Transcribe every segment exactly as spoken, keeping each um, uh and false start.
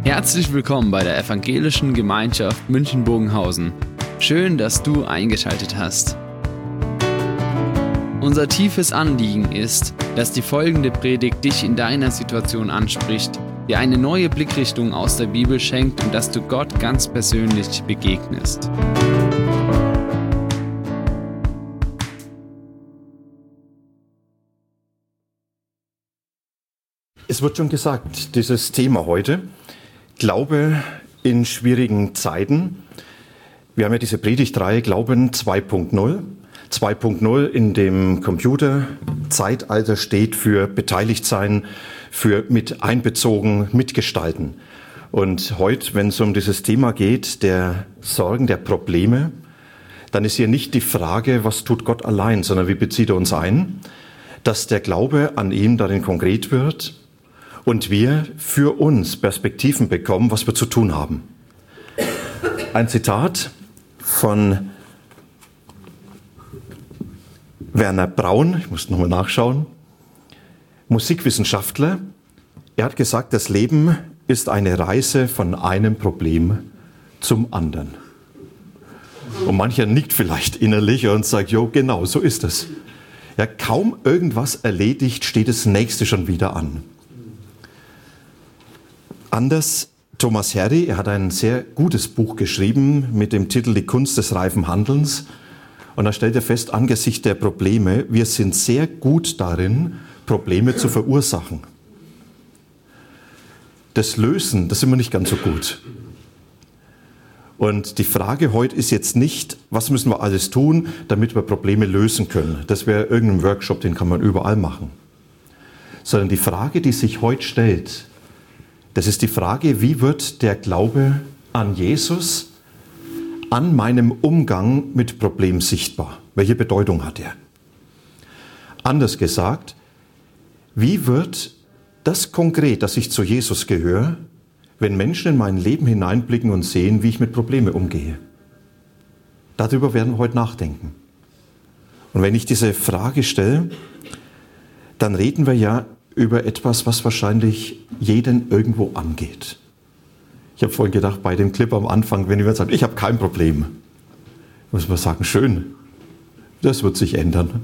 Herzlich willkommen bei der Evangelischen Gemeinschaft München-Bogenhausen. Schön, dass du eingeschaltet hast. Unser tiefes Anliegen ist, dass die folgende Predigt dich in deiner Situation anspricht, dir eine neue Blickrichtung aus der Bibel schenkt und dass du Gott ganz persönlich begegnest. Es wird schon gesagt, dieses Thema heute, Glaube in schwierigen Zeiten. Wir haben ja diese Predigtreihe Glauben zwei Punkt null. zwei Punkt null in dem Computerzeitalter steht für beteiligt sein, für mit einbezogen, mitgestalten. Und heute, wenn es um dieses Thema geht, der Sorgen, der Probleme, dann ist hier nicht die Frage, was tut Gott allein, sondern wie bezieht er uns ein, dass der Glaube an ihn darin konkret wird und wir für uns Perspektiven bekommen, was wir zu tun haben. Ein Zitat von Werner Braun, ich muss nochmal nachschauen, Musikwissenschaftler. Er hat gesagt, das Leben ist eine Reise von einem Problem zum anderen. Und mancher nickt vielleicht innerlich und sagt, jo, genau, so ist es. Ja, kaum irgendwas erledigt, steht das Nächste schon wieder an. Anders Thomas Harry, er hat ein sehr gutes Buch geschrieben mit dem Titel Die Kunst des reifen Handelns. Und da stellt er fest, angesichts der Probleme, wir sind sehr gut darin, Probleme zu verursachen. Das Lösen, das sind wir nicht ganz so gut. Und die Frage heute ist jetzt nicht, was müssen wir alles tun, damit wir Probleme lösen können. Das wäre irgendein Workshop, den kann man überall machen. Sondern die Frage, die sich heute stellt, das ist die Frage, wie wird der Glaube an Jesus, an meinem Umgang mit Problemen sichtbar? Welche Bedeutung hat er? Anders gesagt, wie wird das konkret, dass ich zu Jesus gehöre, wenn Menschen in mein Leben hineinblicken und sehen, wie ich mit Problemen umgehe? Darüber werden wir heute nachdenken. Und wenn ich diese Frage stelle, dann reden wir ja über etwas, was wahrscheinlich jeden irgendwo angeht. Ich habe vorhin gedacht, bei dem Clip am Anfang, wenn jemand sagt, ich habe kein Problem, muss man sagen, schön, das wird sich ändern.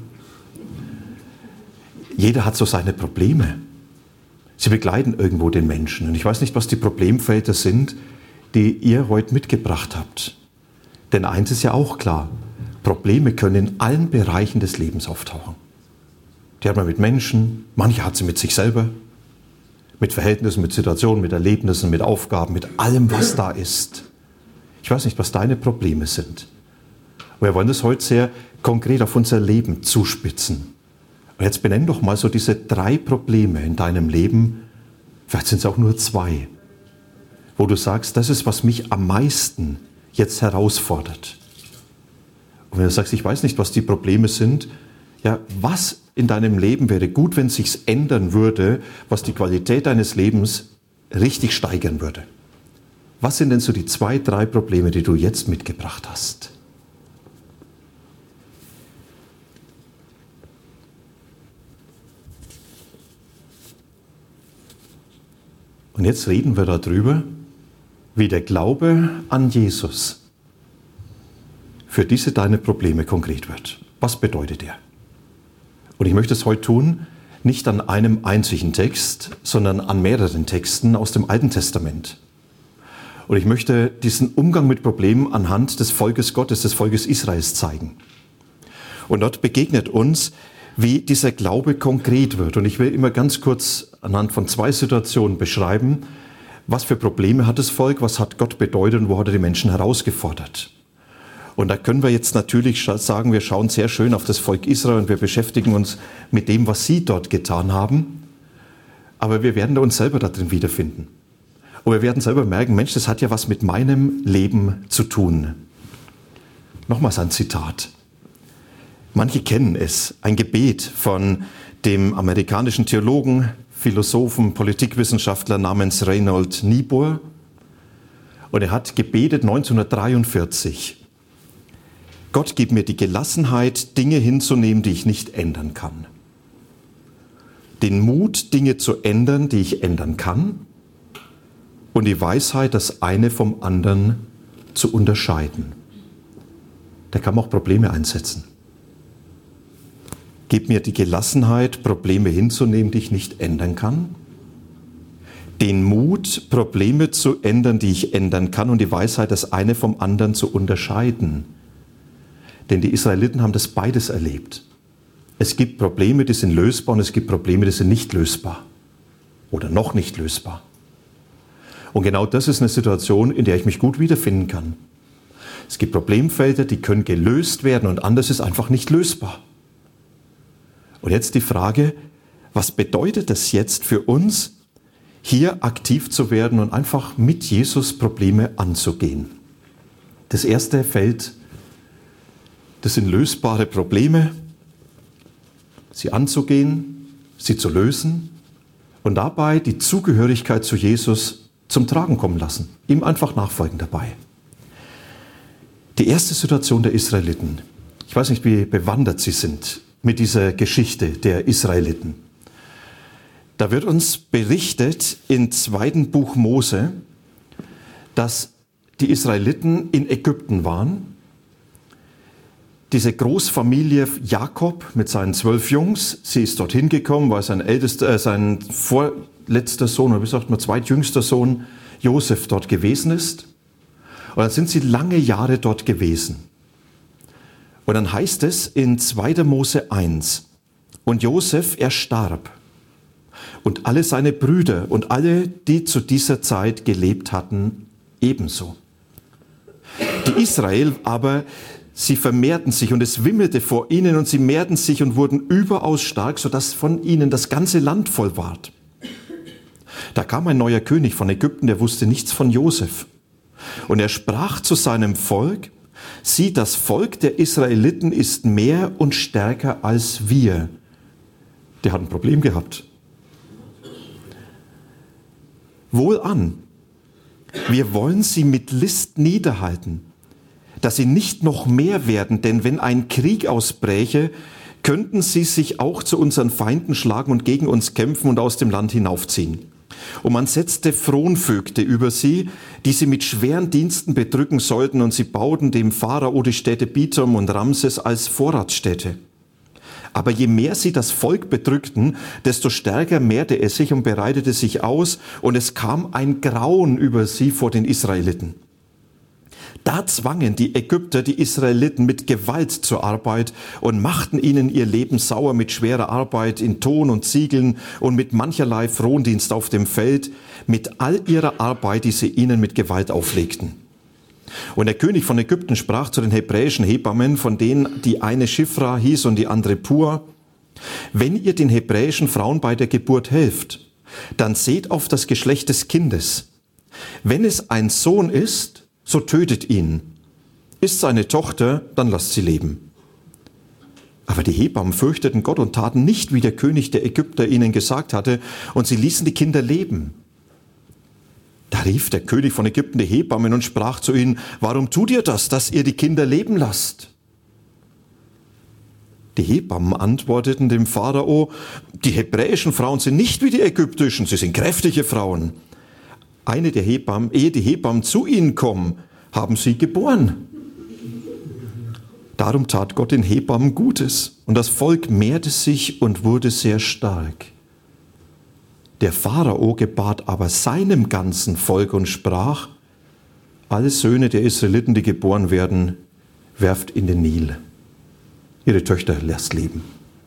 Jeder hat so seine Probleme. Sie begleiten irgendwo den Menschen. Und ich weiß nicht, was die Problemfelder sind, die ihr heute mitgebracht habt. Denn eins ist ja auch klar, Probleme können in allen Bereichen des Lebens auftauchen. Die hat man mit Menschen, manche hat sie mit sich selber, mit Verhältnissen, mit Situationen, mit Erlebnissen, mit Aufgaben, mit allem, was da ist. Ich weiß nicht, was deine Probleme sind. Aber wir wollen das heute sehr konkret auf unser Leben zuspitzen. Und jetzt benenn doch mal so diese drei Probleme in deinem Leben, vielleicht sind es auch nur zwei, wo du sagst, das ist, was mich am meisten jetzt herausfordert. Und wenn du sagst, ich weiß nicht, was die Probleme sind, ja, was in deinem Leben wäre gut, wenn es sich ändern würde, was die Qualität deines Lebens richtig steigern würde? Was sind denn so die zwei, drei Probleme, die du jetzt mitgebracht hast? Und jetzt reden wir darüber, wie der Glaube an Jesus für diese deine Probleme konkret wird. Was bedeutet er? Und ich möchte es heute tun, nicht an einem einzigen Text, sondern an mehreren Texten aus dem Alten Testament. Und ich möchte diesen Umgang mit Problemen anhand des Volkes Gottes, des Volkes Israels zeigen. Und dort begegnet uns, wie dieser Glaube konkret wird. Und ich will immer ganz kurz anhand von zwei Situationen beschreiben, was für Probleme hat das Volk, was hat Gott bedeutet und wo hat er die Menschen herausgefordert. Und da können wir jetzt natürlich sagen, wir schauen sehr schön auf das Volk Israel und wir beschäftigen uns mit dem, was sie dort getan haben. Aber wir werden uns selber darin wiederfinden. Und wir werden selber merken, Mensch, das hat ja was mit meinem Leben zu tun. Nochmals ein Zitat. Manche kennen es, ein Gebet von dem amerikanischen Theologen, Philosophen, Politikwissenschaftler namens Reinhold Niebuhr. Und er hat gebetet neunzehnhundertdreiundvierzig. Gott, gib mir die Gelassenheit, Dinge hinzunehmen, die ich nicht ändern kann. Den Mut, Dinge zu ändern, die ich ändern kann. und die Weisheit, das eine vom anderen zu unterscheiden. Da kann man auch Probleme einsetzen. Gib mir die Gelassenheit, Probleme hinzunehmen, die ich nicht ändern kann. Den Mut, Probleme zu ändern, die ich ändern kann, und die Weisheit, das eine vom anderen zu unterscheiden. Denn die Israeliten haben das beides erlebt. Es gibt Probleme, die sind lösbar, und es gibt Probleme, die sind nicht lösbar. Oder noch nicht lösbar. Und genau das ist eine Situation, in der ich mich gut wiederfinden kann. Es gibt Problemfelder, die können gelöst werden, und anderes ist einfach nicht lösbar. Und jetzt die Frage, was bedeutet das jetzt für uns, hier aktiv zu werden und einfach mit Jesus Probleme anzugehen? Das erste Feld, das sind lösbare Probleme, sie anzugehen, sie zu lösen und dabei die Zugehörigkeit zu Jesus zum Tragen kommen lassen, ihm einfach nachfolgen dabei. Die erste Situation der Israeliten, ich weiß nicht, wie bewandert Sie sind mit dieser Geschichte der Israeliten. Da wird uns berichtet im zweiten Buch Mose, dass die Israeliten in Ägypten waren. Diese Großfamilie Jakob mit seinen zwölf Jungs, sie ist dorthin gekommen, weil sein ältester, äh, sein vorletzter Sohn, oder wie sagt man, zweitjüngster Sohn Josef dort gewesen ist. Und dann sind sie lange Jahre dort gewesen. Und dann heißt es in zweiter Mose eins, und Josef, er starb. Und alle seine Brüder und alle, die zu dieser Zeit gelebt hatten, ebenso. Die Israel aber, sie vermehrten sich und es wimmelte vor ihnen und sie mehrten sich und wurden überaus stark, sodass von ihnen das ganze Land voll ward. Da kam ein neuer König von Ägypten, der wusste nichts von Josef. Und er sprach zu seinem Volk, sieh, das Volk der Israeliten ist mehr und stärker als wir. Der hat ein Problem gehabt. Wohlan, wir wollen sie mit List niederhalten, dass sie nicht noch mehr werden, denn wenn ein Krieg ausbräche, könnten sie sich auch zu unseren Feinden schlagen und gegen uns kämpfen und aus dem Land hinaufziehen. Und man setzte Fronvögte über sie, die sie mit schweren Diensten bedrücken sollten, und sie bauten dem Pharao die Städte Pithom und Ramses als Vorratsstädte. Aber je mehr sie das Volk bedrückten, desto stärker mehrte es sich und bereitete sich aus, und es kam ein Grauen über sie vor den Israeliten. Da zwangen die Ägypter die Israeliten mit Gewalt zur Arbeit und machten ihnen ihr Leben sauer mit schwerer Arbeit in Ton und Ziegeln und mit mancherlei Frondienst auf dem Feld, mit all ihrer Arbeit, die sie ihnen mit Gewalt auflegten. Und der König von Ägypten sprach zu den hebräischen Hebammen, von denen die eine Shifra hieß und die andere Pur, wenn ihr den hebräischen Frauen bei der Geburt helft, dann seht auf das Geschlecht des Kindes. Wenn es ein Sohn ist, so tötet ihn. Ist es eine Tochter, dann lasst sie leben. Aber die Hebammen fürchteten Gott und taten nicht, wie der König der Ägypter ihnen gesagt hatte, und sie ließen die Kinder leben. Da rief der König von Ägypten die Hebammen und sprach zu ihnen, warum tut ihr das, dass ihr die Kinder leben lasst? Die Hebammen antworteten dem Pharao, die hebräischen Frauen sind nicht wie die ägyptischen, sie sind kräftige Frauen. Eine der Hebammen, ehe die Hebammen zu ihnen kommen, haben sie geboren. Darum tat Gott den Hebammen Gutes, und das Volk mehrte sich und wurde sehr stark. Der Pharao gebat aber seinem ganzen Volk und sprach, alle Söhne der Israeliten, die geboren werden, werft in den Nil. Ihre Töchter lasst leben.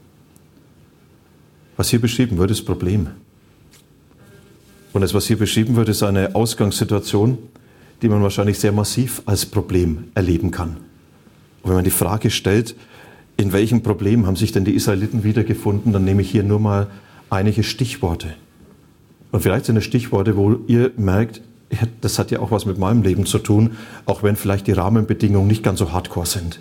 Was hier beschrieben wird, ist Problem. Und das, was hier beschrieben wird, ist eine Ausgangssituation, die man wahrscheinlich sehr massiv als Problem erleben kann. Und wenn man die Frage stellt, in welchem Problem haben sich denn die Israeliten wiedergefunden, dann nehme ich hier nur mal einige Stichworte. Und vielleicht sind es Stichworte, wo ihr merkt, das hat ja auch was mit meinem Leben zu tun, auch wenn vielleicht die Rahmenbedingungen nicht ganz so hardcore sind.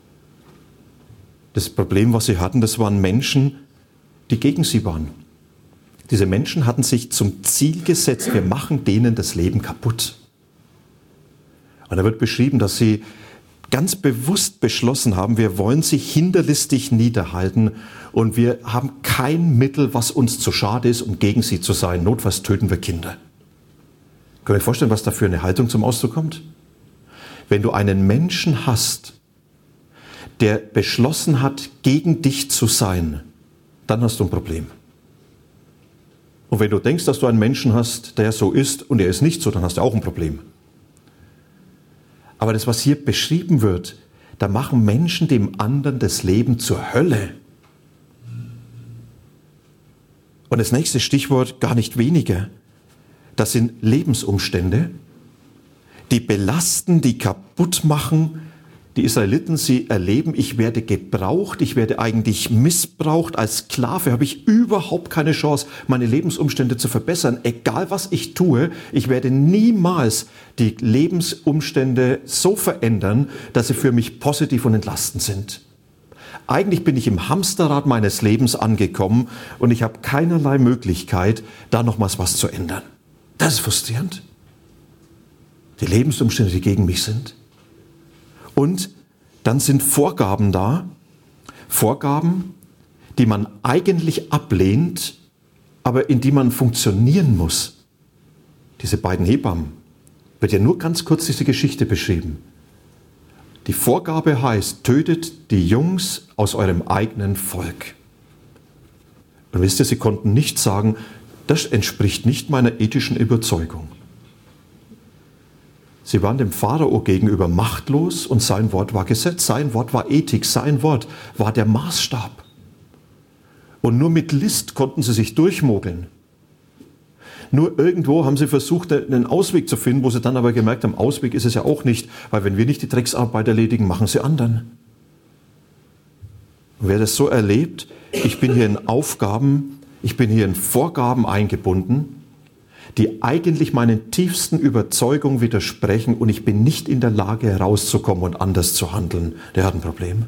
Das Problem, was sie hatten, das waren Menschen, die gegen sie waren. Diese Menschen hatten sich zum Ziel gesetzt, wir machen denen das Leben kaputt. Und da wird beschrieben, dass sie ganz bewusst beschlossen haben, wir wollen sie hinterlistig niederhalten und wir haben kein Mittel, was uns zu schade ist, um gegen sie zu sein. Notfalls töten wir Kinder. Könnt ihr euch vorstellen, was da für eine Haltung zum Ausdruck kommt? Wenn du einen Menschen hast, der beschlossen hat, gegen dich zu sein, dann hast du ein Problem. Und wenn du denkst, dass du einen Menschen hast, der so ist und er ist nicht so, dann hast du auch ein Problem. Aber das, was hier beschrieben wird, da machen Menschen dem anderen das Leben zur Hölle. Und das nächste Stichwort gar nicht weniger. Das sind Lebensumstände, die belasten, die kaputt machen. Die Israeliten, sie erleben, ich werde gebraucht, ich werde eigentlich missbraucht. Als Sklave habe ich überhaupt keine Chance, meine Lebensumstände zu verbessern. Egal was ich tue, ich werde niemals die Lebensumstände so verändern, dass sie für mich positiv und entlastend sind. Eigentlich bin ich im Hamsterrad meines Lebens angekommen und ich habe keinerlei Möglichkeit, da nochmals was zu ändern. Das ist frustrierend. Die Lebensumstände, die gegen mich sind. Und dann sind Vorgaben da, Vorgaben, die man eigentlich ablehnt, aber in die man funktionieren muss. Diese beiden Hebammen, wird ja nur ganz kurz diese Geschichte beschrieben. Die Vorgabe heißt, tötet die Jungs aus eurem eigenen Volk. Und wisst ihr, sie konnten nicht sagen, das entspricht nicht meiner ethischen Überzeugung. Sie waren dem Pharao gegenüber machtlos und sein Wort war Gesetz, sein Wort war Ethik, sein Wort war der Maßstab. Und nur mit List konnten sie sich durchmogeln. Nur irgendwo haben sie versucht, einen Ausweg zu finden, wo sie dann aber gemerkt haben, Ausweg ist es ja auch nicht, weil wenn wir nicht die Drecksarbeit erledigen, machen sie anderen. Und wer das so erlebt, ich bin hier in Aufgaben, ich bin hier in Vorgaben eingebunden, die eigentlich meinen tiefsten Überzeugungen widersprechen und ich bin nicht in der Lage herauszukommen und anders zu handeln, der hat ein Problem.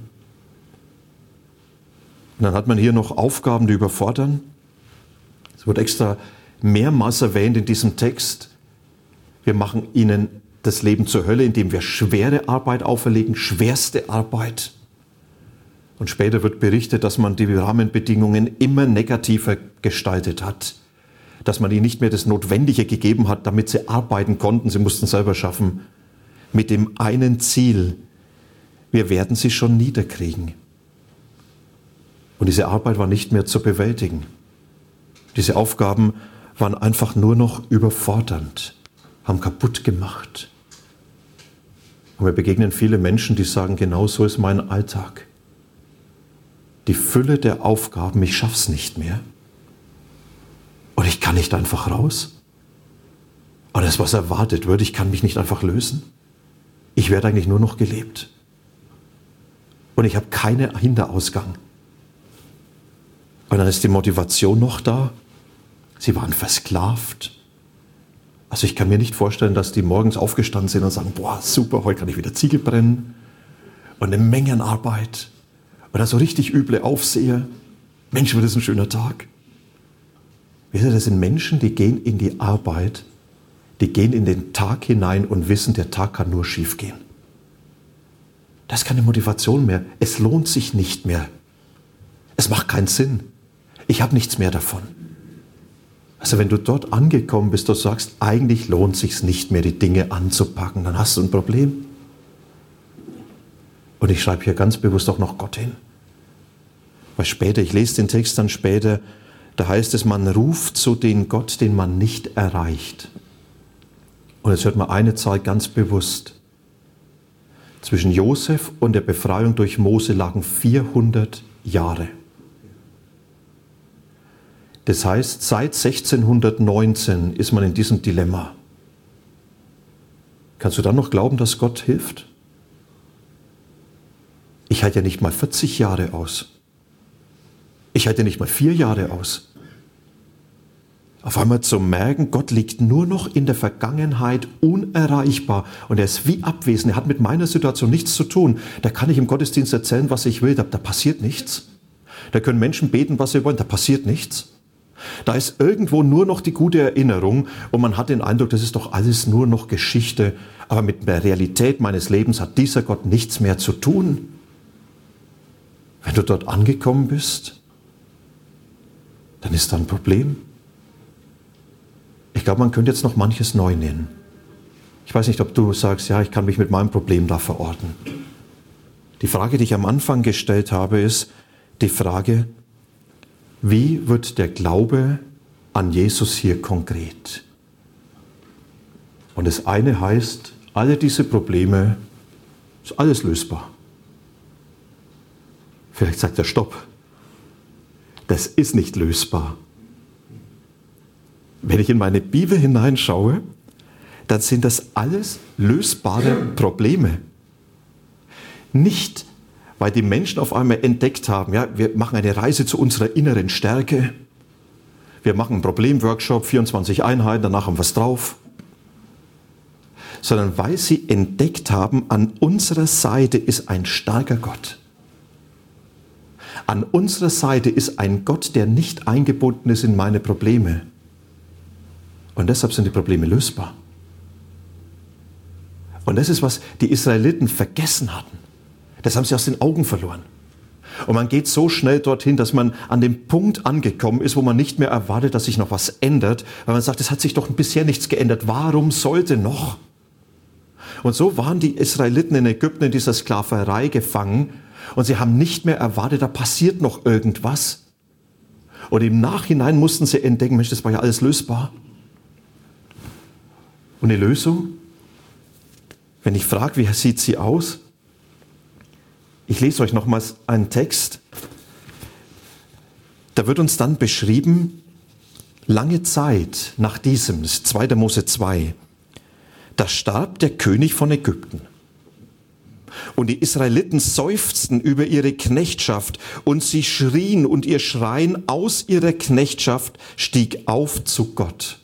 Und dann hat man hier noch Aufgaben, die überfordern. Es wird extra mehrmals erwähnt in diesem Text. Wir machen ihnen das Leben zur Hölle, indem wir schwere Arbeit auferlegen, schwerste Arbeit. Und später wird berichtet, dass man die Rahmenbedingungen immer negativer gestaltet hat. Dass man ihnen nicht mehr das Notwendige gegeben hat, damit sie arbeiten konnten. Sie mussten selber schaffen. Mit dem einen Ziel, wir werden sie schon niederkriegen. Und diese Arbeit war nicht mehr zu bewältigen. Diese Aufgaben waren einfach nur noch überfordernd, haben kaputt gemacht. Und wir begegnen viele Menschen, die sagen, genau so ist mein Alltag. Die Fülle der Aufgaben, ich schaff's nicht mehr. Und ich kann nicht einfach raus. Und das, was erwartet wird, ich kann mich nicht einfach lösen. Ich werde eigentlich nur noch gelebt. Und ich habe keinen Hinterausgang. Und dann ist die Motivation noch da. Sie waren versklavt. Also ich kann mir nicht vorstellen, dass die morgens aufgestanden sind und sagen, boah, super, heute kann ich wieder Ziegel brennen. Und eine Menge an Arbeit. Oder so richtig üble Aufseher. Mensch, wird das ein schöner Tag. Wisst ihr, das sind Menschen, die gehen in die Arbeit, die gehen in den Tag hinein und wissen, der Tag kann nur schief gehen. Das ist keine Motivation mehr. Es lohnt sich nicht mehr. Es macht keinen Sinn. Ich habe nichts mehr davon. Also wenn du dort angekommen bist, du sagst, eigentlich lohnt es sich nicht mehr, die Dinge anzupacken, dann hast du ein Problem. Und ich schreibe hier ganz bewusst auch noch Gott hin. Weil später, ich lese den Text dann später, da heißt es, man ruft zu den Gott, den man nicht erreicht. Und jetzt hört man eine Zahl ganz bewusst. Zwischen Josef und der Befreiung durch Mose lagen vierhundert Jahre. Das heißt, seit sechzehnhundertneunzehn ist man in diesem Dilemma. Kannst du dann noch glauben, dass Gott hilft? Ich halte ja nicht mal vierzig Jahre aus. Ich halte nicht mal vier Jahre aus. Auf einmal zu merken, Gott liegt nur noch in der Vergangenheit unerreichbar und er ist wie abwesend. Er hat mit meiner Situation nichts zu tun. Da kann ich im Gottesdienst erzählen, was ich will, da, da passiert nichts. Da können Menschen beten, was sie wollen, da passiert nichts. Da ist irgendwo nur noch die gute Erinnerung und man hat den Eindruck, das ist doch alles nur noch Geschichte. Aber mit der Realität meines Lebens hat dieser Gott nichts mehr zu tun. Wenn du dort angekommen bist, dann ist da ein Problem. Ich glaube, man könnte jetzt noch manches neu nennen. Ich weiß nicht, ob du sagst, ja, ich kann mich mit meinem Problem da verorten. Die Frage, die ich am Anfang gestellt habe, ist die Frage, wie wird der Glaube an Jesus hier konkret? Und das eine heißt, alle diese Probleme, ist alles lösbar. Vielleicht sagt er, stopp, das ist nicht lösbar. Wenn ich in meine Bibel hineinschaue, dann sind das alles lösbare Probleme. Nicht, weil die Menschen auf einmal entdeckt haben, ja, wir machen eine Reise zu unserer inneren Stärke, wir machen einen Problemworkshop, vierundzwanzig Einheiten, danach haben wir es drauf, sondern weil sie entdeckt haben, an unserer Seite ist ein starker Gott. An unserer Seite ist ein Gott, der nicht eingebunden ist in meine Probleme. Und deshalb sind die Probleme lösbar. Und das ist, was die Israeliten vergessen hatten. Das haben sie aus den Augen verloren. Und man geht so schnell dorthin, dass man an dem Punkt angekommen ist, wo man nicht mehr erwartet, dass sich noch was ändert, weil man sagt, es hat sich doch bisher nichts geändert. Warum sollte noch? Und so waren die Israeliten in Ägypten in dieser Sklaverei gefangen und sie haben nicht mehr erwartet, da passiert noch irgendwas. Und im Nachhinein mussten sie entdecken, Mensch, das war ja alles lösbar. Und die Lösung? Wenn ich frage, wie sieht sie aus? Ich lese euch nochmals einen Text. Da wird uns dann beschrieben, lange Zeit nach diesem, das ist zweiter Mose zwei, da starb der König von Ägypten. Und die Israeliten seufzten über ihre Knechtschaft und sie schrien und ihr Schreien aus ihrer Knechtschaft stieg auf zu Gott.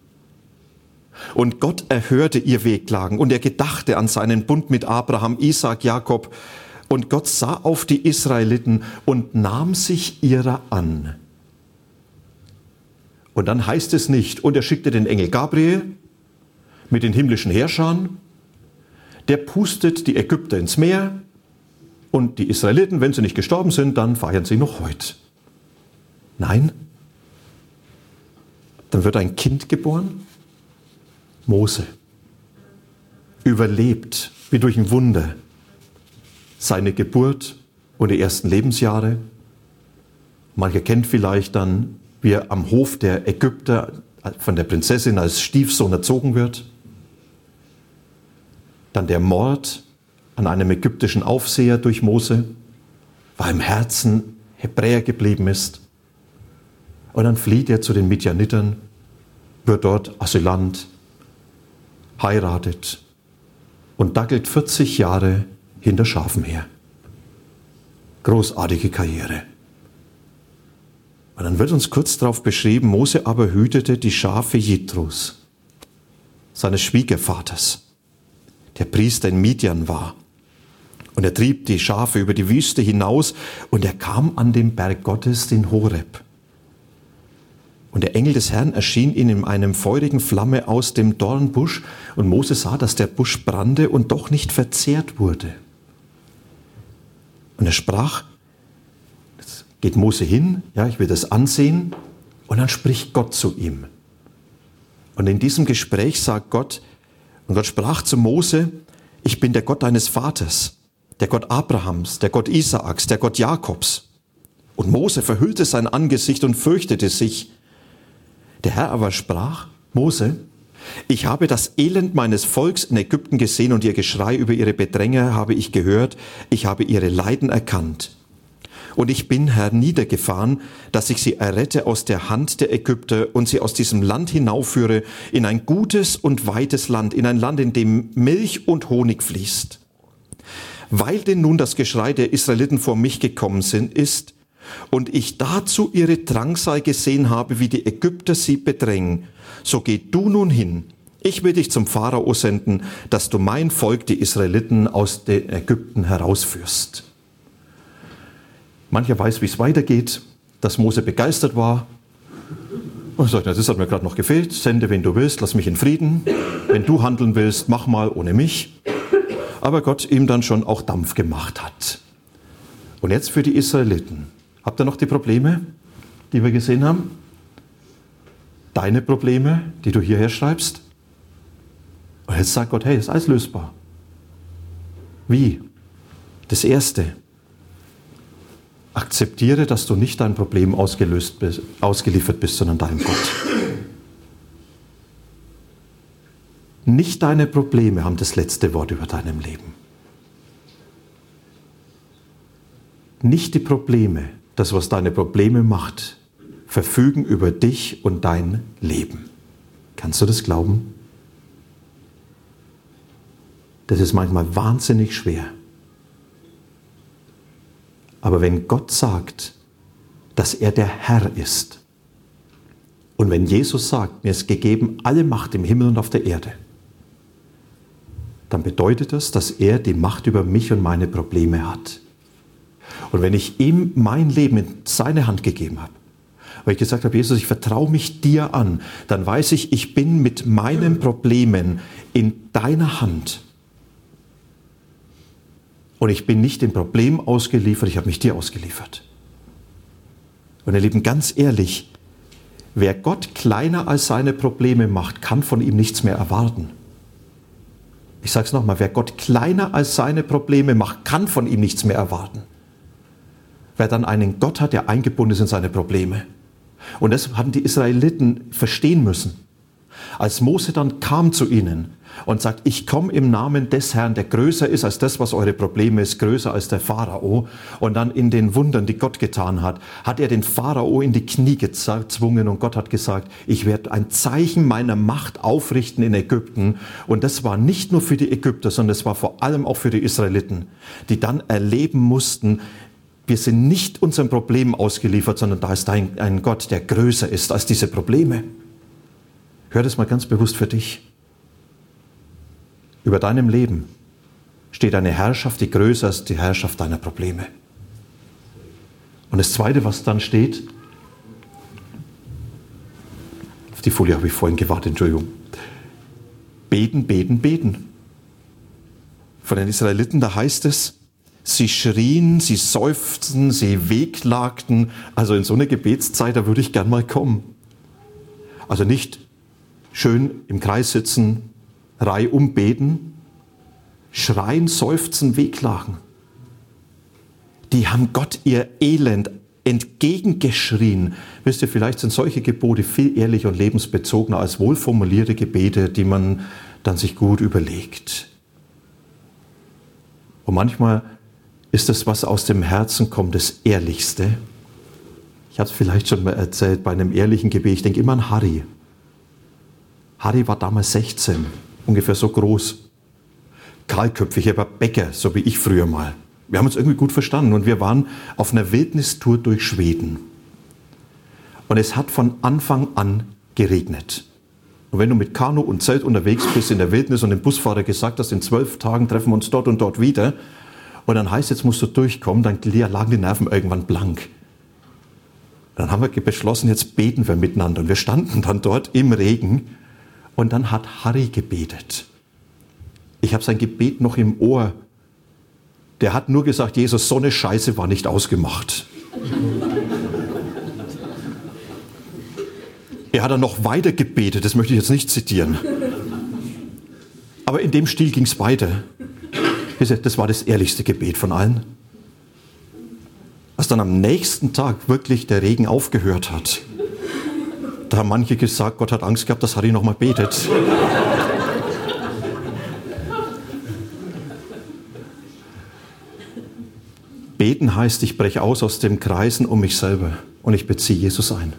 Und Gott erhörte ihr Wehklagen und er gedachte an seinen Bund mit Abraham, Isaak, Jakob. Und Gott sah auf die Israeliten und nahm sich ihrer an. Und dann heißt es nicht, und er schickte den Engel Gabriel mit den himmlischen Herrschern, der pustet die Ägypter ins Meer und die Israeliten, wenn sie nicht gestorben sind, dann feiern sie noch heute. Nein, dann wird ein Kind geboren, Mose, überlebt wie durch ein Wunder seine Geburt und die ersten Lebensjahre. Mancher kennt vielleicht dann, wie er am Hof der Ägypter von der Prinzessin als Stiefsohn erzogen wird. Dann der Mord an einem ägyptischen Aufseher durch Mose, weil im Herzen Hebräer geblieben ist. Und dann flieht er zu den Midjanitern, wird dort Asylant, heiratet und dackelt vierzig Jahre hinter Schafen her. Großartige Karriere. Und dann wird uns kurz darauf beschrieben, Mose aber hütete die Schafe Jitros, seines Schwiegervaters, der Priester in Midian war. Und er trieb die Schafe über die Wüste hinaus und er kam an den Berg Gottes, den Horeb. Und der Engel des Herrn erschien ihm in einem feurigen Flamme aus dem Dornbusch und Mose sah, dass der Busch brannte und doch nicht verzehrt wurde. Und er sprach, jetzt geht Mose hin, ja, ich will das ansehen, und dann spricht Gott zu ihm. Und in diesem Gespräch sagt Gott, und Gott sprach zu Mose, ich bin der Gott deines Vaters, der Gott Abrahams, der Gott Isaaks, der Gott Jakobs. Und Mose verhüllte sein Angesicht und fürchtete sich. Der Herr aber sprach, Mose, ich habe das Elend meines Volks in Ägypten gesehen und ihr Geschrei über ihre Bedränger habe ich gehört, ich habe ihre Leiden erkannt. Und ich bin herniedergefahren, dass ich sie errette aus der Hand der Ägypter und sie aus diesem Land hinaufführe in ein gutes und weites Land, in ein Land, in dem Milch und Honig fließt. Weil denn nun das Geschrei der Israeliten vor mich gekommen sind, ist, und ich dazu ihre Drangsal gesehen habe, wie die Ägypter sie bedrängen, so geh du nun hin, ich will dich zum Pharao senden, dass du mein Volk, die Israeliten, aus den Ägypten herausführst. Mancher weiß, wie es weitergeht, dass Mose begeistert war und sagt, das hat mir gerade noch gefehlt, sende, wen du willst, lass mich in Frieden, wenn du handeln willst, mach mal ohne mich. Aber Gott ihm dann schon auch Dampf gemacht hat. Und jetzt für die Israeliten. Habt ihr noch die Probleme, die wir gesehen haben? deine Probleme, die du hierher schreibst. Und jetzt sagt Gott, hey, ist alles lösbar. Wie? Das Erste, akzeptiere, dass du nicht dein Problem ausgelöst bist, ausgeliefert bist, sondern deinem Gott. Nicht deine Probleme haben das letzte Wort über deinem Leben. Nicht die Probleme, das, was deine Probleme macht, verfügen über dich und dein Leben. Kannst du das glauben? Das ist manchmal wahnsinnig schwer. Aber wenn Gott sagt, dass er der Herr ist, und wenn Jesus sagt, mir ist gegeben alle Macht im Himmel und auf der Erde, dann bedeutet das, dass er die Macht über mich und meine Probleme hat. Und wenn ich ihm mein Leben in seine Hand gegeben habe, weil ich gesagt habe, Jesus, ich vertraue mich dir an, dann weiß ich, ich bin mit meinen Problemen in deiner Hand. Und ich bin nicht dem Problem ausgeliefert, ich habe mich dir ausgeliefert. Und ihr Lieben, ganz ehrlich, wer Gott kleiner als seine Probleme macht, kann von ihm nichts mehr erwarten. Ich sage es nochmal, wer Gott kleiner als seine Probleme macht, kann von ihm nichts mehr erwarten. Wer dann einen Gott hat, der eingebunden ist in seine Probleme. Und das hatten die Israeliten verstehen müssen. Als Mose dann kam zu ihnen und sagt, ich komme im Namen des Herrn, der größer ist als das, was eure Probleme ist, größer als der Pharao. Und dann in den Wundern, die Gott getan hat, hat er den Pharao in die Knie gezwungen und Gott hat gesagt, ich werde ein Zeichen meiner Macht aufrichten in Ägypten. Und das war nicht nur für die Ägypter, sondern es war vor allem auch für die Israeliten, die dann erleben mussten, wir sind nicht unseren Problemen ausgeliefert, sondern da ist ein, ein Gott, der größer ist als diese Probleme. Hör das mal ganz bewusst für dich. Über deinem Leben steht eine Herrschaft, die größer ist, die Herrschaft deiner Probleme. Und das Zweite, was dann steht, auf die Folie habe ich vorhin gewartet, Entschuldigung. Beten, beten, beten. Von den Israeliten, da heißt es, sie schrien, sie seufzten, sie wehklagten. Also in so eine Gebetszeit, da würde ich gern mal kommen. Also nicht schön im Kreis sitzen, reihum beten, schreien, seufzen, wehklagen. Die haben Gott ihr Elend entgegengeschrien. Wisst ihr, vielleicht sind solche Gebote viel ehrlicher und lebensbezogener als wohlformulierte Gebete, die man dann sich gut überlegt. Und manchmal ist das, was aus dem Herzen kommt, das Ehrlichste. Ich habe es vielleicht schon mal erzählt, bei einem ehrlichen Gebet, ich denke immer an Harry. Harry war damals sechzehn, ungefähr so groß. Kahlköpfig, er war Bäcker, so wie ich früher mal. Wir haben uns irgendwie gut verstanden und wir waren auf einer Wildnistour durch Schweden. Und es hat von Anfang an geregnet. Und wenn du mit Kanu und Zelt unterwegs bist in der Wildnis und dem Busfahrer gesagt hast, in zwölf Tagen treffen wir uns dort und dort wieder, und dann heißt, jetzt musst du durchkommen, dann lagen die Nerven irgendwann blank. Dann haben wir beschlossen, jetzt beten wir miteinander. Und wir standen dann dort im Regen und dann hat Harry gebetet. Ich habe sein Gebet noch im Ohr. Der hat nur gesagt, Jesus, so eine Scheiße war nicht ausgemacht. Er hat dann noch weiter gebetet, das möchte ich jetzt nicht zitieren. Aber in dem Stil ging es weiter. Das war das ehrlichste Gebet von allen. Als dann am nächsten Tag wirklich der Regen aufgehört hat, da haben manche gesagt, Gott hat Angst gehabt, dass Harry noch mal betet. Beten heißt, ich breche aus aus dem Kreisen um mich selber und ich beziehe Jesus ein.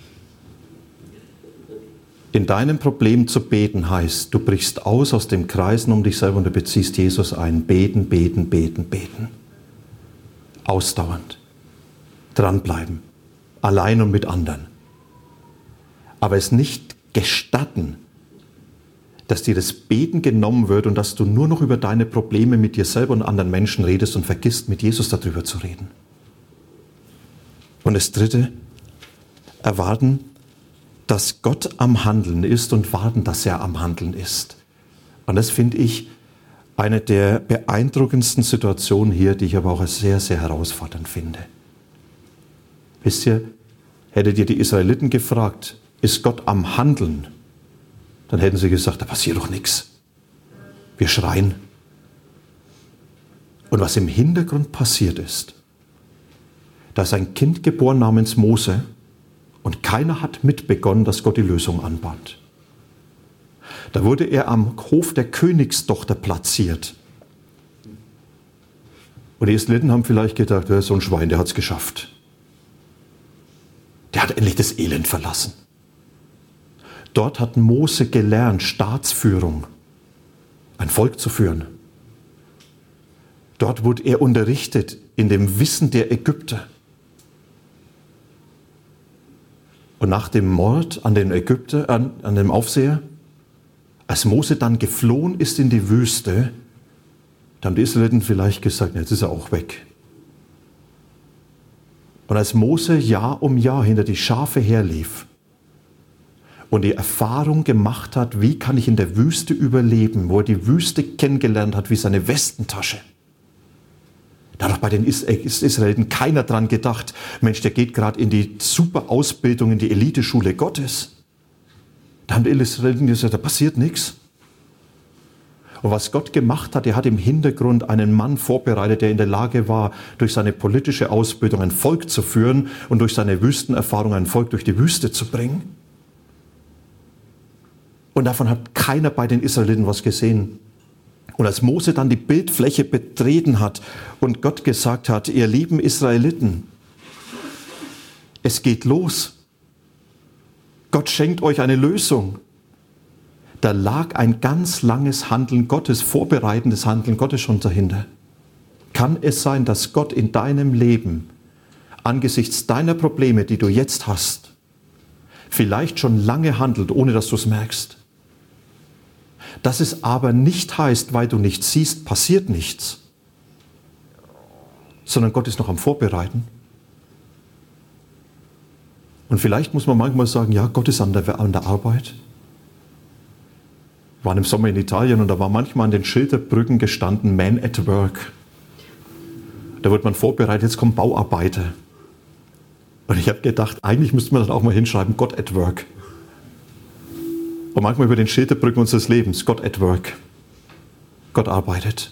In deinem Problem zu beten heißt, du brichst aus aus dem Kreisen um dich selber und du beziehst Jesus ein. Beten, beten, beten, beten. Ausdauernd. Dranbleiben. Allein und mit anderen. Aber es nicht gestatten, dass dir das Beten genommen wird und dass du nur noch über deine Probleme mit dir selber und anderen Menschen redest und vergisst, mit Jesus darüber zu reden. Und das Dritte, erwarten, dass Gott am Handeln ist und warten, dass er am Handeln ist. Und das finde ich eine der beeindruckendsten Situationen hier, die ich aber auch als sehr, sehr herausfordernd finde. Wisst ihr, hättet ihr die Israeliten gefragt, ist Gott am Handeln, dann hätten sie gesagt, da passiert doch nichts. Wir schreien. Und was im Hintergrund passiert ist, da ist ein Kind geboren namens Mose und keiner hat mitbegonnen, dass Gott die Lösung anbahnt. Da wurde er am Hof der Königstochter platziert. Und die Israeliten haben vielleicht gedacht, ja, so ein Schwein, der hat es geschafft. Der hat endlich das Elend verlassen. Dort hat Mose gelernt, Staatsführung, ein Volk zu führen. Dort wurde er unterrichtet in dem Wissen der Ägypter. Und nach dem Mord an den Ägypter, an, an dem Aufseher, als Mose dann geflohen ist in die Wüste, da haben die Israeliten vielleicht gesagt, jetzt ist er auch weg. Und als Mose Jahr um Jahr hinter die Schafe herlief und die Erfahrung gemacht hat, wie kann ich in der Wüste überleben, wo er die Wüste kennengelernt hat wie seine Westentasche, da hat doch bei den Israeliten keiner dran gedacht, Mensch, der geht gerade in die super Ausbildung, in die Eliteschule Gottes. Da haben die Israeliten gesagt, da passiert nichts. Und was Gott gemacht hat, er hat im Hintergrund einen Mann vorbereitet, der in der Lage war, durch seine politische Ausbildung ein Volk zu führen und durch seine Wüstenerfahrung ein Volk durch die Wüste zu bringen. Und davon hat keiner bei den Israeliten was gesehen. Und als Mose dann die Bildfläche betreten hat und Gott gesagt hat, ihr lieben Israeliten, es geht los. Gott schenkt euch eine Lösung. Da lag ein ganz langes Handeln Gottes, vorbereitendes Handeln Gottes schon dahinter. Kann es sein, dass Gott in deinem Leben angesichts deiner Probleme, die du jetzt hast, vielleicht schon lange handelt, ohne dass du es merkst? Dass es aber nicht heißt, weil du nichts siehst, passiert nichts, sondern Gott ist noch am Vorbereiten. Und vielleicht muss man manchmal sagen, ja, Gott ist an der, an der Arbeit. Wir waren im Sommer in Italien und da war manchmal an den Schilderbrücken gestanden, Man at Work. Da wird man vorbereitet, jetzt kommen Bauarbeiter. Und ich habe gedacht, eigentlich müsste man dann auch mal hinschreiben, Gott at Work. Und manchmal über den Schilderbrücken unseres Lebens, Gott at Work. Gott arbeitet.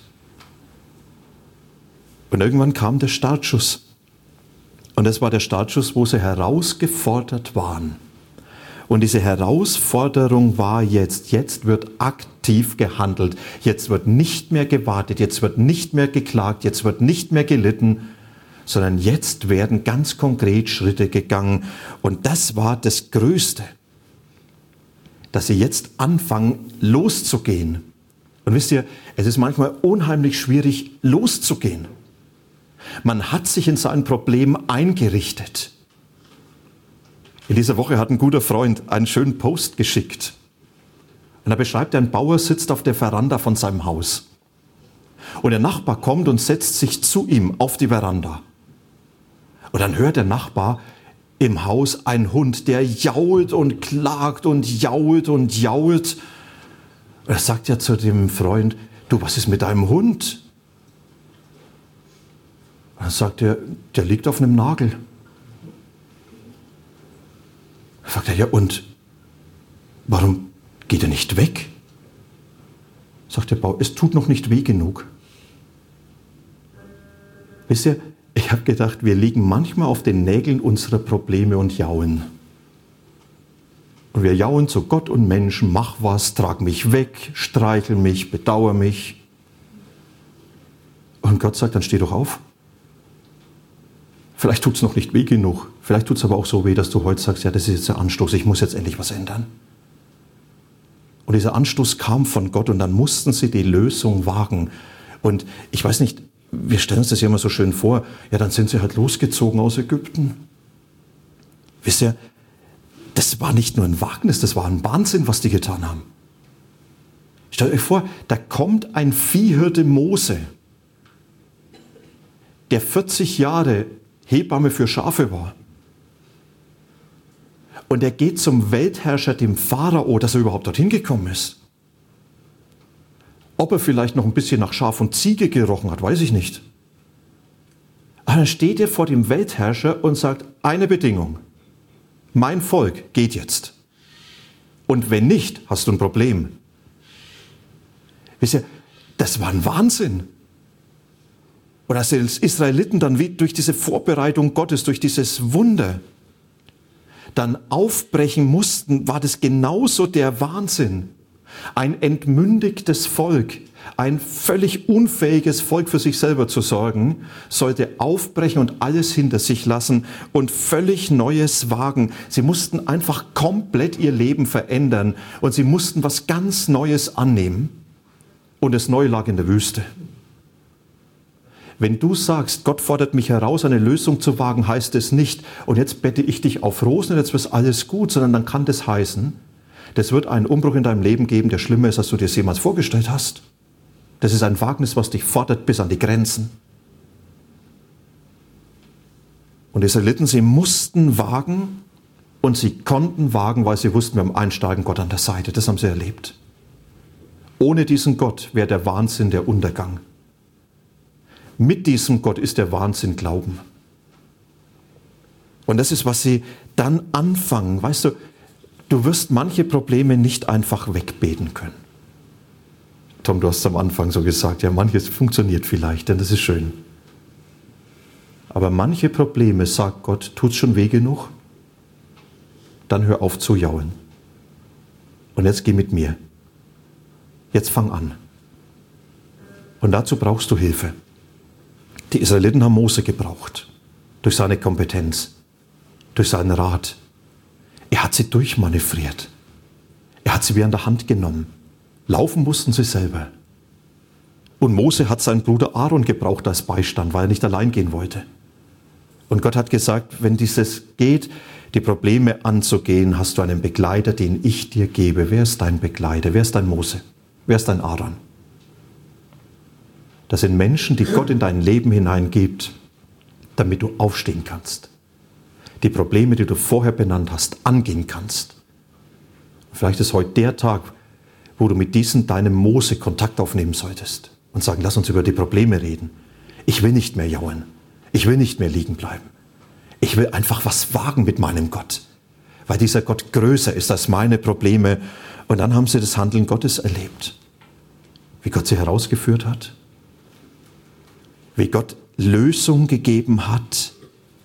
Und irgendwann kam der Startschuss. Und das war der Startschuss, wo sie herausgefordert waren. Und diese Herausforderung war jetzt, jetzt wird aktiv gehandelt, jetzt wird nicht mehr gewartet, jetzt wird nicht mehr geklagt, jetzt wird nicht mehr gelitten, sondern jetzt werden ganz konkret Schritte gegangen. Und das war das Größte, dass sie jetzt anfangen loszugehen. Und wisst ihr, es ist manchmal unheimlich schwierig loszugehen. Man hat sich in sein Problem eingerichtet. In dieser Woche hat ein guter Freund einen schönen Post geschickt. Und da beschreibt er, ein Bauer sitzt auf der Veranda von seinem Haus. Und der Nachbar kommt und setzt sich zu ihm auf die Veranda. Und dann hört der Nachbar im Haus einen Hund, der jault und klagt und jault und jault. Und er sagt ja zu dem Freund, du, was ist mit deinem Hund? Und dann sagt er, der liegt auf einem Nagel. Sagt er, ja, und warum geht er nicht weg? Sagt der Bauer, es tut noch nicht weh genug. Wisst ihr, ich habe gedacht, wir liegen manchmal auf den Nägeln unserer Probleme und jauen. Und wir jauen zu Gott und Menschen, mach was, trag mich weg, streichel mich, bedauere mich. Und Gott sagt, dann steh doch auf. Vielleicht tut es noch nicht weh genug. Vielleicht tut es aber auch so weh, dass du heute sagst, ja, das ist jetzt der Anstoß, ich muss jetzt endlich was ändern. Und dieser Anstoß kam von Gott und dann mussten sie die Lösung wagen. Und ich weiß nicht, wir stellen uns das ja immer so schön vor, ja, dann sind sie halt losgezogen aus Ägypten. Wisst ihr, das war nicht nur ein Wagnis, das war ein Wahnsinn, was die getan haben. Stellt euch vor, da kommt ein Viehhirte Mose, der vierzig Jahre Hebamme für Schafe war. Und er geht zum Weltherrscher, dem Pharao, dass er überhaupt dorthin gekommen ist. Ob er vielleicht noch ein bisschen nach Schaf und Ziege gerochen hat, weiß ich nicht. Aber dann steht er vor dem Weltherrscher und sagt, eine Bedingung, mein Volk geht jetzt. Und wenn nicht, hast du ein Problem. Wisst ihr, das war ein Wahnsinn. Und als die Israeliten dann wie durch diese Vorbereitung Gottes, durch dieses Wunder, dann aufbrechen mussten, war das genauso der Wahnsinn. Ein entmündigtes Volk, ein völlig unfähiges Volk für sich selber zu sorgen, sollte aufbrechen und alles hinter sich lassen und völlig Neues wagen. Sie mussten einfach komplett ihr Leben verändern und sie mussten was ganz Neues annehmen. Und das Neue lag in der Wüste. Wenn du sagst, Gott fordert mich heraus, eine Lösung zu wagen, heißt es nicht, und jetzt bette ich dich auf Rosen und jetzt wird alles gut, sondern dann kann das heißen, das wird einen Umbruch in deinem Leben geben, der schlimmer ist, als du dir es jemals vorgestellt hast. Das ist ein Wagnis, was dich fordert bis an die Grenzen. Und die Israeliten, sie mussten wagen und sie konnten wagen, weil sie wussten, wir haben einen starken Gott an der Seite. Das haben sie erlebt. Ohne diesen Gott wäre der Wahnsinn der Untergang. Mit diesem Gott ist der Wahnsinn Glauben. Und das ist, was sie dann anfangen. Weißt du, du wirst manche Probleme nicht einfach wegbeten können. Tom, du hast es am Anfang so gesagt, ja, manches funktioniert vielleicht, denn das ist schön. Aber manche Probleme, sagt Gott, tut's schon weh genug? Dann hör auf zu jaulen. Und jetzt geh mit mir. Jetzt fang an. Und dazu brauchst du Hilfe. Die Israeliten haben Mose gebraucht. Durch seine Kompetenz. Durch seinen Rat. Er hat sie durchmanövriert. Er hat sie wie an der Hand genommen. Laufen mussten sie selber. Und Mose hat seinen Bruder Aaron gebraucht als Beistand, weil er nicht allein gehen wollte. Und Gott hat gesagt, wenn dieses geht, die Probleme anzugehen, hast du einen Begleiter, den ich dir gebe. Wer ist dein Begleiter? Wer ist dein Mose? Wer ist dein Aaron? Das sind Menschen, die Gott in dein Leben hineingibt, damit du aufstehen kannst. Die Probleme, die du vorher benannt hast, angehen kannst. Vielleicht ist heute der Tag, wo du mit diesem deinem Mose Kontakt aufnehmen solltest und sagen, lass uns über die Probleme reden. Ich will nicht mehr jaulen. Ich will nicht mehr liegen bleiben. Ich will einfach was wagen mit meinem Gott, weil dieser Gott größer ist als meine Probleme. Und dann haben sie das Handeln Gottes erlebt. Wie Gott sie herausgeführt hat. Wie Gott Lösung gegeben hat.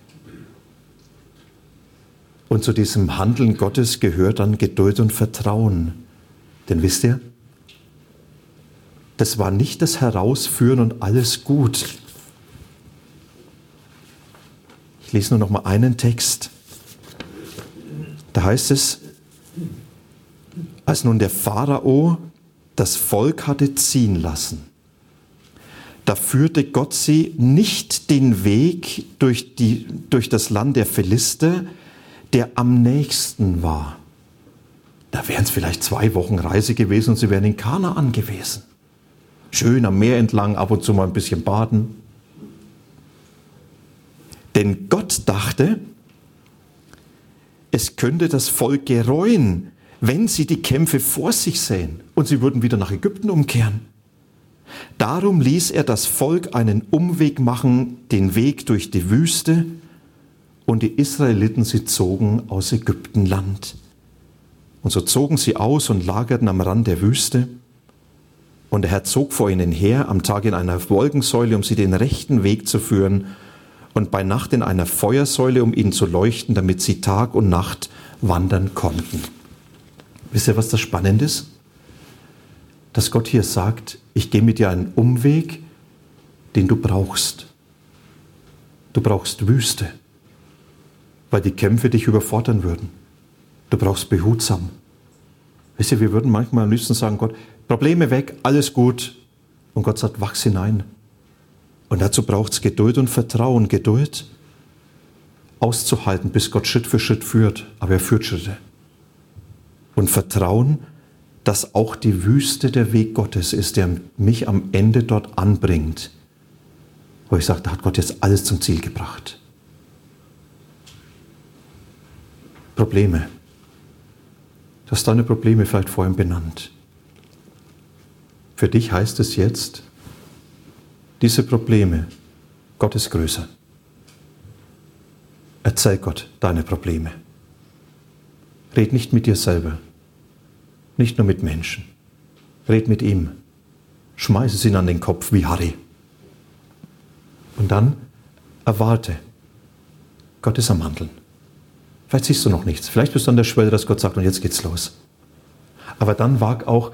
Und zu diesem Handeln Gottes gehört dann Geduld und Vertrauen. Denn wisst ihr, das war nicht das Herausführen und alles gut. Ich lese nur noch mal einen Text. Da heißt es, als nun der Pharao das Volk hatte ziehen lassen, da führte Gott sie nicht den Weg durch, die, durch das Land der Philister, der am nächsten war. Da wären es vielleicht zwei Wochen Reise gewesen und sie wären in Kanaan gewesen. Schön am Meer entlang, ab und zu mal ein bisschen baden. Denn Gott dachte, es könnte das Volk gereuen, wenn sie die Kämpfe vor sich sehen und sie würden wieder nach Ägypten umkehren. Darum ließ er das Volk einen Umweg machen, den Weg durch die Wüste, und die Israeliten, sie zogen aus Ägyptenland. Und so zogen sie aus und lagerten am Rand der Wüste. Und der Herr zog vor ihnen her am Tag in einer Wolkensäule, um sie den rechten Weg zu führen, und bei Nacht in einer Feuersäule, um ihnen zu leuchten, damit sie Tag und Nacht wandern konnten. Wisst ihr, was das Spannende ist? Dass Gott hier sagt, ich gehe mit dir einen Umweg, den du brauchst. Du brauchst Wüste, weil die Kämpfe dich überfordern würden. Du brauchst behutsam. Wisst ihr, wir würden manchmal am liebsten sagen, Gott, Probleme weg, alles gut. Und Gott sagt, wachs hinein. Und dazu braucht es Geduld und Vertrauen. Geduld auszuhalten, bis Gott Schritt für Schritt führt. Aber er führt Schritte. Und Vertrauen, dass auch die Wüste der Weg Gottes ist, der mich am Ende dort anbringt. Wo ich sage, da hat Gott jetzt alles zum Ziel gebracht. Probleme. Du hast deine Probleme vielleicht vorhin benannt. Für dich heißt es jetzt, diese Probleme, Gott ist größer. Erzähl Gott deine Probleme. Red nicht mit dir selber. Nicht nur mit Menschen. Red mit ihm. Schmeiß es ihn an den Kopf wie Harry. Und dann erwarte. Gott ist am Handeln. Vielleicht siehst du noch nichts. Vielleicht bist du an der Schwelle, dass Gott sagt, und jetzt geht's los. Aber dann wag auch,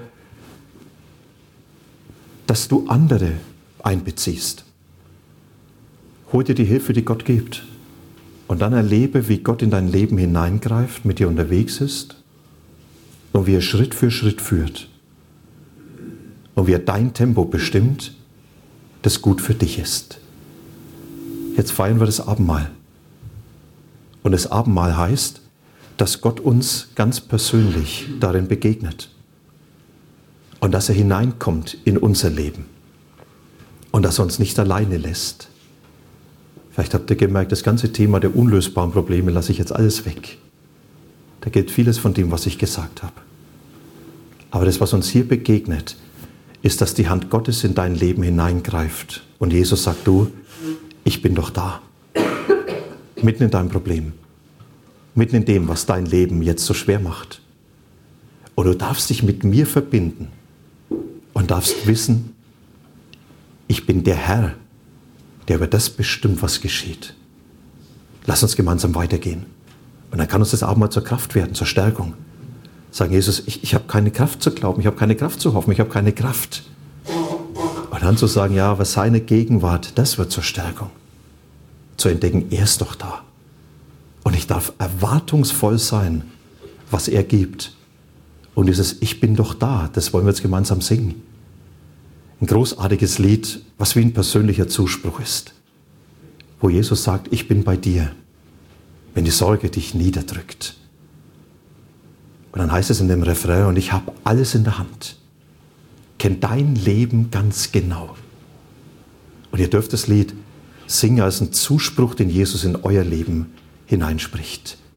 dass du andere einbeziehst. Hol dir die Hilfe, die Gott gibt. Und dann erlebe, wie Gott in dein Leben hineingreift, mit dir unterwegs ist und wie er Schritt für Schritt führt. Und wie er dein Tempo bestimmt, das gut für dich ist. Jetzt feiern wir das Abendmahl. Und das Abendmahl heißt, dass Gott uns ganz persönlich darin begegnet. Und dass er hineinkommt in unser Leben. Und dass er uns nicht alleine lässt. Vielleicht habt ihr gemerkt, das ganze Thema der unlösbaren Probleme lasse ich jetzt alles weg. Da gilt vieles von dem, was ich gesagt habe. Aber das, was uns hier begegnet, ist, dass die Hand Gottes in dein Leben hineingreift. Und Jesus sagt, du, ich bin doch da. Mitten in deinem Problem. Mitten in dem, was dein Leben jetzt so schwer macht. Und du darfst dich mit mir verbinden und darfst wissen, ich bin der Herr, der über das bestimmt, was geschieht. Lass uns gemeinsam weitergehen. Und dann kann uns das Abendmahl zur Kraft werden, zur Stärkung. Sagen, Jesus, ich, ich habe keine Kraft zu glauben, ich habe keine Kraft zu hoffen, ich habe keine Kraft. Und dann zu sagen, ja, aber seine Gegenwart, das wird zur Stärkung. Zu entdecken, er ist doch da. Und ich darf erwartungsvoll sein, was er gibt. Und dieses Ich bin doch da, das wollen wir jetzt gemeinsam singen. Ein großartiges Lied, was wie ein persönlicher Zuspruch ist. Wo Jesus sagt, ich bin bei dir, wenn die Sorge dich niederdrückt. Und dann heißt es in dem Refrain, und ich habe alles in der Hand. Kenn dein Leben ganz genau. Und ihr dürft das Lied singen als einen Zuspruch, den Jesus in euer Leben hineinspricht.